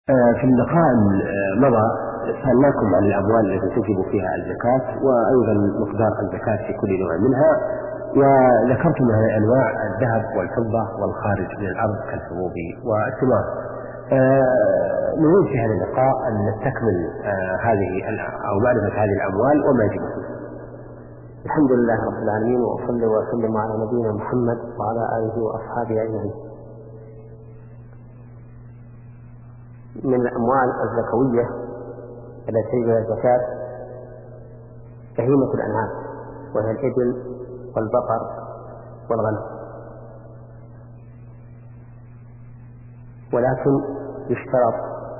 في اللقاء مضى سألناكم عن الأموال التي تجب فيها الزكاة وأيضا مقدار الزكاة في كل نوع منها، وذكرتم أنواع الذهب والفضة والخارج من الأرض كالحبوب والثمار. نريد في هذا اللقاء أن نستكمل هذه أو معرفة هذه الأموال وما يجب فيها. الحمد لله رب العالمين، وأصلي وأسلم على نبينا محمد وعلى آله وأصحابه أجمعين. من الأموال الزكوية التي تجب الزكاة بهيمة الأنعام، وهي الإبل والبقر والغنم، ولكن يشترط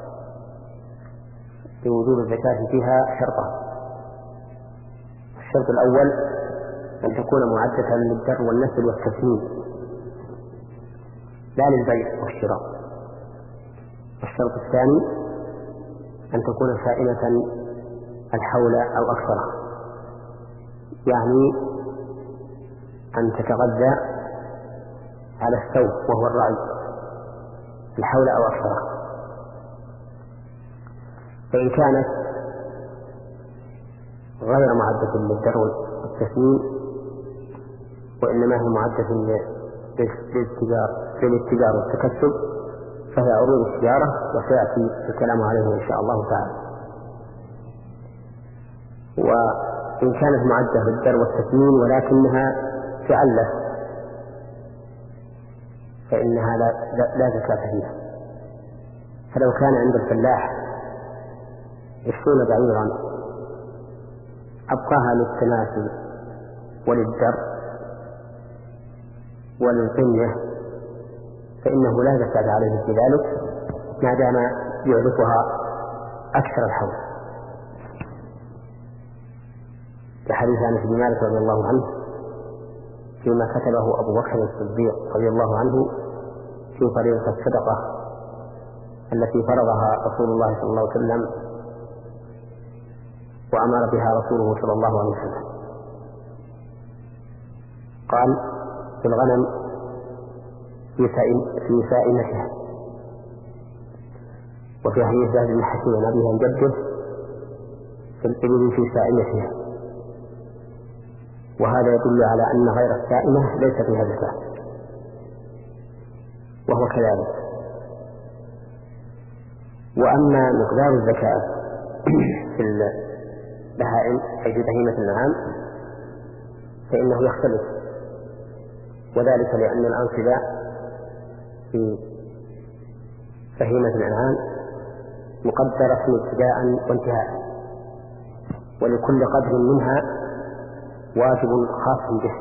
لوجوب الزكاة فيها شرطان. الشرط الأول أن تكون معدة للدر والنسل والتسمين لا للبيع والشراء. الشرط الثاني أن تكون سائمة الحول أو أكثر، يعني أن تتغذى على الثوب وهو الرعي الحول أو أكثر. فإن كانت غير معدة للدر والتسمين وإنما هي معدة للاتجار والتكسب فهي عروض التجارة، وسيأتي الكلام عليه إن شاء الله تعالى. وإن كانت معدة للدر والتسمين ولكنها تعلف فإنها لا زكاة فيها. فلو كان عند الفلاح 20 بعيرا أبقاها للتناسل وللدر وللقنية فإنه لا زكاة عليه في ذلك ما دام يعرفها أكثر الحول، كحديث أنس بن مالك رضي الله عنه فيما كتبه أبو بكر الصديق رضي الله عنه في فريضة الصدقة التي فرضها رسول الله صلى الله عليه وسلم وأمر بها رسوله صلى الله عليه وسلم. قال في الغنم في سائمتها، وفي حديث زاد بن حكيم عن أبيه عن جده في الإبل في سائمتها، وهذا يدل على أن غير السائمة ليس فيها زكاة، وهو كذلك. وأما مقدار الزكاة في البهائم أي في بهيمة الأنعام فإنه يختلف، وذلك لأن الأنصبة في بهيمة الأنعام مقدرة ابتداء وانتهاء، ولكل قدر منها واجب خاص به.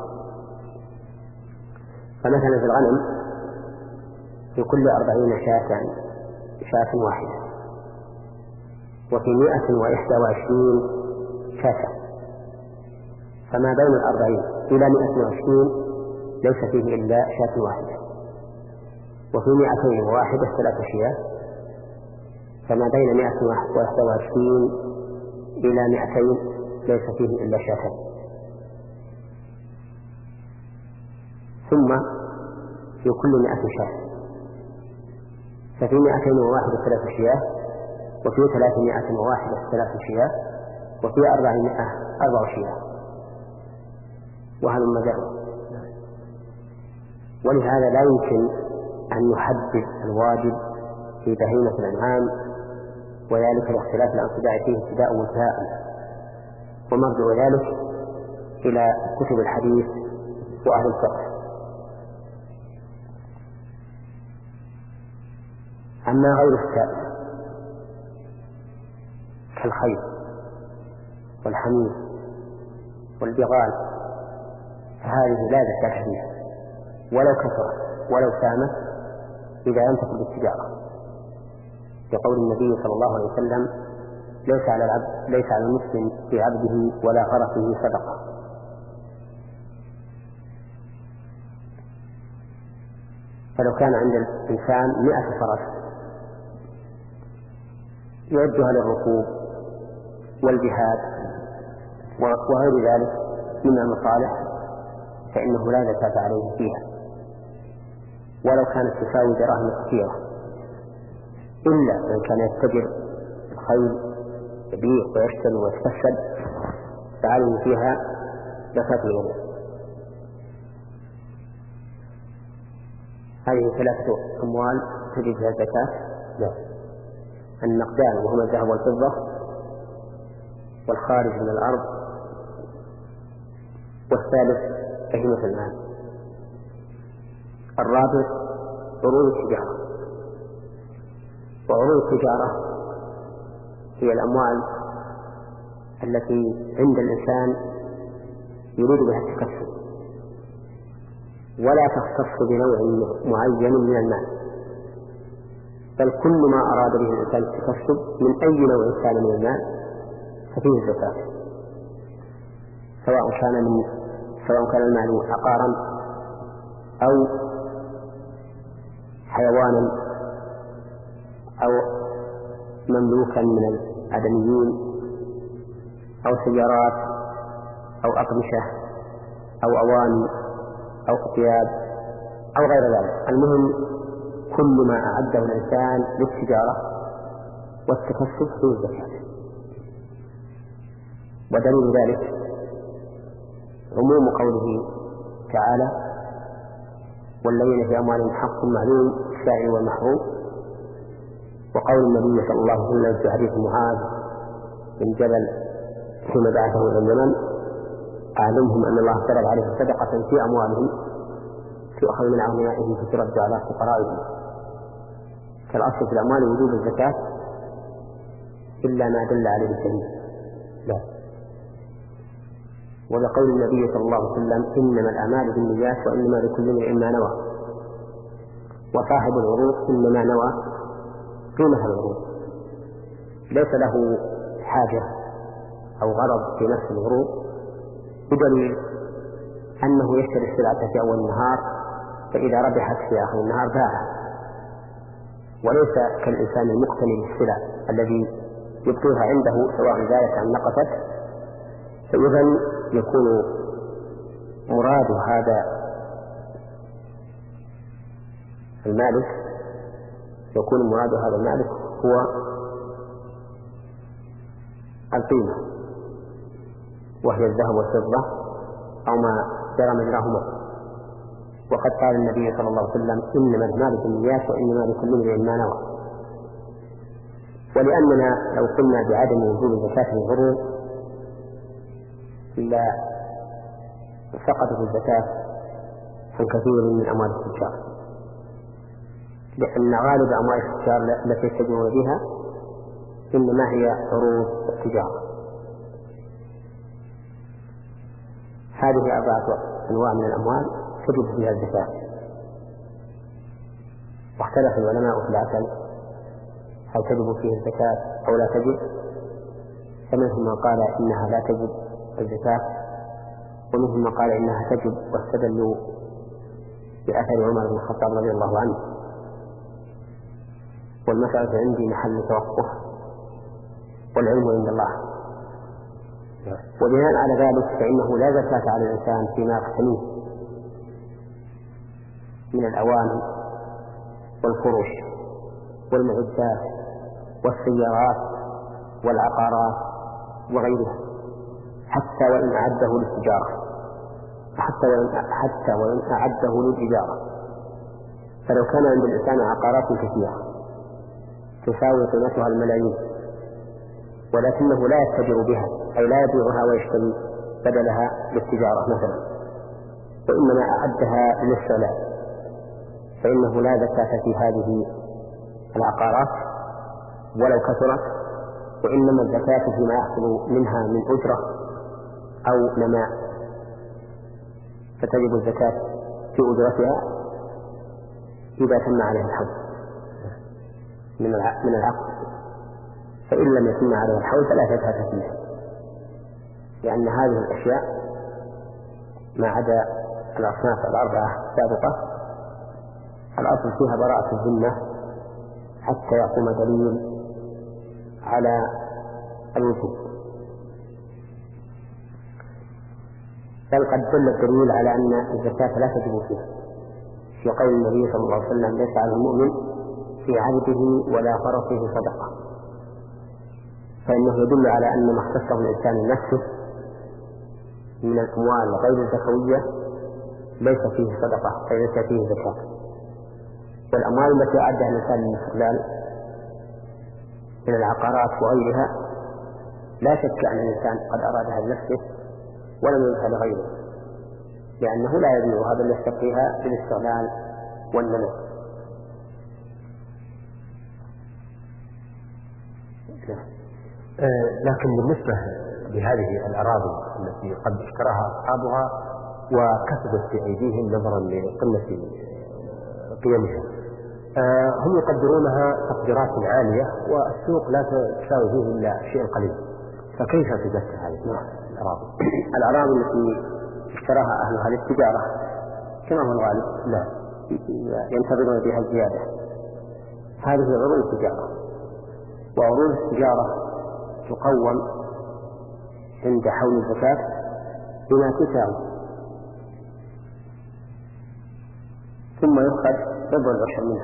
فمثلا في الغنم في كل 40 شاة واحدة، وفي 121 شاة، فما بين 40 إلى 120 ليس فيه إلا شاة واحدة، وفي 201 3 شياه، فما بين 121 إلى 200 ليس فيه إلا شاتان. ثم في كل 100 شاة، ففي 201 3 شياه، وفي 301 3 شياه، وفي 400 4 شياه، وهذا المجرد. ولهذا لا يمكن أن يحدد الواجب في بهيمة الأنعام، وذلك لاختلاف الأنصباء فيه ابتداء وانتهاء، ومرجع ذلك إلى كتب الحديث وأهل الفقه. أما غير السائل كالخيل والحمير والبغال فهذه لا زكاة فيها ولو كثرت ولو سامت إذا لم تكن بالتجارة، لقول النبي صلى الله عليه وسلم ليس على المسلم في عبده ولا فرسه صدقة. فلو كان عند الإنسان 100 فرس يعدها للركوب والجهاد وغير ذلك من المصالح فإنه لا زكاة عليه فيها ولو كانت تساوي دراهم كثيرة. إلا من كان يتجر الخيل يبيع ويشتري ويتكسب فعليه فيها زكاة الوضوء. هذه 3 أموال تجب فيها الزكاة: النقدان وهما الذهب والفضة، والخارج من الأرض، والثالث بهيمة المال. الرابع عروض التجارة. وعروض التجارة هي الأموال التي عند الإنسان يريد بها التكسب ولا تختص بنوع معين من المال، بل كل ما أراد به الإنسان التكسب من أي نوع كان من المال ففيه الزكاة، سواء كان المال عقارا أو حيوانا أو مملوكا من الآدميين أو سيارات أو أقمشة أو أواني أو ثياب أو غير ذلك. المهم كل ما أعده الإنسان للتجارة والتكسب فيه الزكاة. ودليل ذلك عموم قوله تعالى: والذين في أموالهم حق معلوم السائل والمحروم، وقول النبي صلى الله عليه وسلم في حديث معاذ بن جبل حين بعثه إلى اليمن: أعلمهم أن الله فرض عليهم صدقة في أموالهم تؤخذ من أغنيائهم فترد على فقرائهم. كالأصل في الأموال وجوب الزكاة إلا ما دل عليه الدليل. لا. ولقول النبي صلى الله عليه وسلم: إنما الأعمال بالنيات وإنما لكل امرئ ما نوى. وصاحب العروض إنما نوى قيمة العروض، ليس له حاجة أو غرض في نفس العروض، بدليل أنه يشتري السلعة في أول النهار فإذا ربحت في آخر النهار باعها، وليس كالإنسان المقتني بالسلع الذي يبقيها عنده سواء زادت أم نقصت. فإذن يكون مراد هذا المالك هو القيمة، وهي الذهب والفضة أو ما جرى مجراهما. وقد قال النبي صلى الله عليه وسلم: إنما الأعمال بالنيات وإنما لكل امرئ ما نوى. ولأننا لو قلنا بعدم وجوب زكاة العروض لا سقطت الزكاة عن كثير من أموال التجار، لأن غالب أموال التجار التي يتجرون بها إنما هي عروض التجارة. هذه 4 أنواع من الأموال تجب فيها الزكاة. واختلف العلماء في العسل هل تجب فيه الزكاة أو لا تجب، فمنهم من قال إنها لا تجب الزكاة، ومنهم من قال إنها تجب واستدلوا بأثر عمر بن الخطاب رضي الله عنه. والمسألة عندي محل توقف والعلم عند الله. وبناء على ذلك فإنه لا زكاة على الإنسان فيما يقتنيه من الأواني والفروش والمعدات والسيارات والعقارات وغيرها، حتى وإن أعده للتجارة، حتى وإن أعده للتجارة. فلو كان عند الإنسان عقارات كثيرة تساوي قيمتها الملايين ولكنه لا يتجر بها، أي لا يبيعها ويشتري بدلها للتجارة مثلا، وإنما أعدها للسلام، فإنه لا زكاة في هذه العقارات ولو كثرت، وإنما الزكاة فيما يحصل منها من أجرة أو نماء، فتجب الزكاة في أجرتها إذا تم عليها الحول من العقد، فإن لم يتم عليها الحول فلا زكاة فيها، لأن هذه الأشياء ما عدا الأصناف 4 السابقة الأصل فيها براءة الذمة حتى يقوم دليل على الوجوب. بل قد دل الدليل على أن الزكاة لا تجب فيها في قول النبي صلى الله عليه وسلم: ليس على المؤمن في عبده ولا فرسه صدقة، فإنه يدل على أن ما اختصه الإنسان لنفسه من الأموال غير الزكوية ليس فيه صدقة، أي ليس فيه زكاة. والأموال التي أعدها الإنسان للاستقلال من العقارات وغيرها لا شك أن الإنسان قد أرادها لنفسه ولم يريدها لغيره، لأنه لا يبيعها بل يستقيها بالاستغلال والنمو. لكن بالنسبة لهذه الأراضي التي قد اشتراها أصحابها وكسبت في أيديهم نظرا لقلة قيمها، هم يقدرونها تقديرات عالية والسوق لا تساوي فيه إلا شيء قليل، فكيف تزكى هذه الأراضي؟ الأراضي التي اشتراها أهلها للتجارة كما هو الغالب لا ينتظرون بها الزيادة، هذه عروض التجارة، وعروض التجارة تقوم عند حول الزكاة بما تساوي، ثم يؤخذ ربع العشر منها،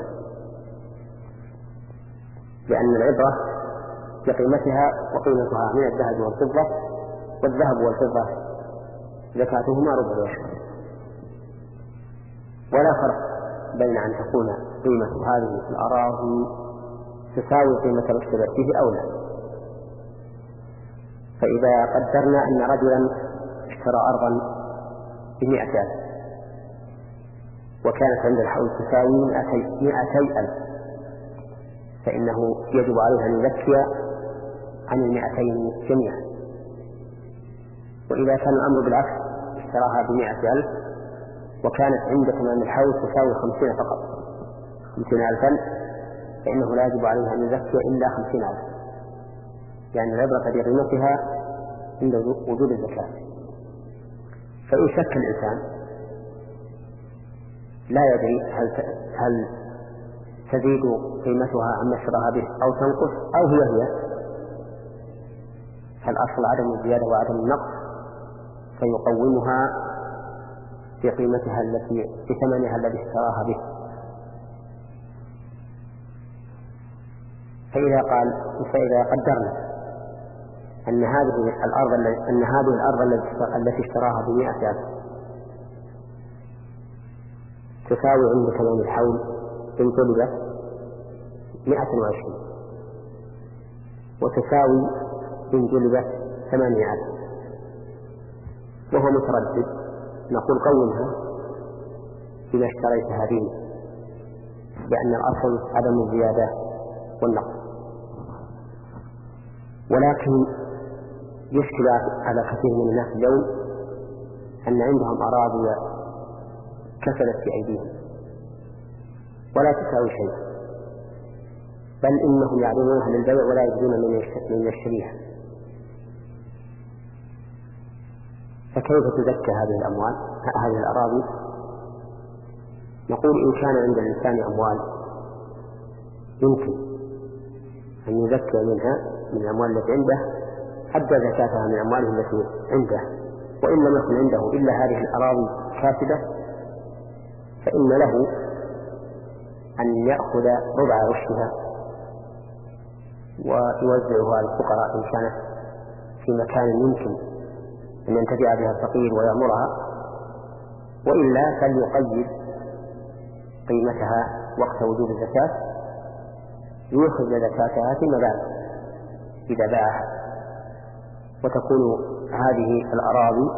لأن العبرة بقيمتها وقيمتها من الذهب والفضة، والذهب والفضة زكاتهما ربع العشر، ولا فرق بين أن تكون قيمة هذه الأراضي تساوي قيمة الاشتراك فيه أو لا. فإذا قدرنا أن رجلا اشترى أرضا ب100,000 وكانت عند الحول تساوي 200,000 فإنه يجب عليه أن يزكي عن 200 جميعا. وإذا كان الأمر بالعكس اشتراها ب100,000 وكانت عند تمام الحول تساوي 50 فقط 50,000 فإنه لا يجب عليه أن يزكي إلا 50,000، يعني العبرة بقيمتها عند وجود الزكاة. فإن شك الإنسان لا يدري هل تزيد قيمتها عما اشتراها به أو تنقص أو هي فالأصل عدم الزيادة وعدم النقص، فيقومها بقيمتها بثمنها الذي اشتراها به. فإذا قدرنا أن هذه الأرض التي اشتراها ب100,000 تساوي عند تمام الحول إن طلبت 120 وتساوي إن جلبت 8,000 وهو متردد، نقول قومها إذا اشتريتها به، لأن الأصل عدم الزيادة والنقص. ولكن يشكل على كثير من الناس اليوم أن عندهم أراضي كسلت في أيديهم ولا تساوي شيء، بل إنهم يعرضونها للبيع ولا يجدون من يشتريها، فكيف تزكى هذه الأموال هذه الأراضي؟ نقول إن كان عند الإنسان أموال يمكن أن يزكى منها من الأموال التي عنده أدى زكاتها من أمواله التي عنده، وإن لم يكن عنده إلا هذه الأراضي كاسدة فإن له أن يأخذ ربع عشرها ويوزعها على الفقراء إن كانت في مكان يمكن أن ينتفع بها الفقير ويأمرها، وإلا فليقيد قيمتها وقت وجود الزكاة ليخرج زكاتها فيما بعد إذا باعها، وتكون هذه الأراضي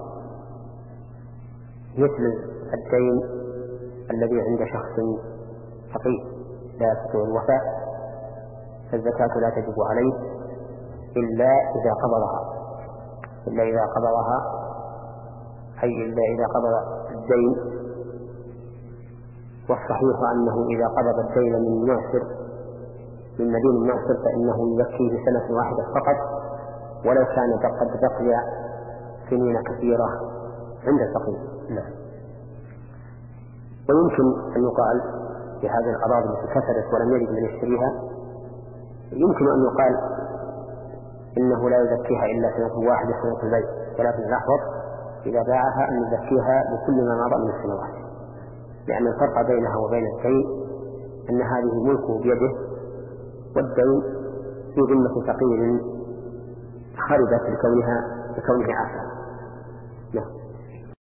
مثل الدين الذي عند شخص فقير لا يستطيع الوفاء، فالزكاة لا تجب عليه إلا إذا قبضها أي إلا إذا قبض الدين. والصحيح أنه إذا قبض الدين من مدين معسر فإنه يكفيه سنة واحدة فقط، ولو كان قد بقي سنين كثيرة عند الفقير. ويمكن أن يقال في هذه الأراضي التي كسرت ولم يجد من يشتريها، يمكن أن يقال إنه لا يزكيها إلا سنة واحدة سنة البيع، ولكن الأحوط إذا باعها أن يزكيها بكل ما مضى من السنوات، لأن الفرق بينها وبين الدين أن هذه ملكه بيده والدين في ذمة فقير خربت لكونه آخر. نعم.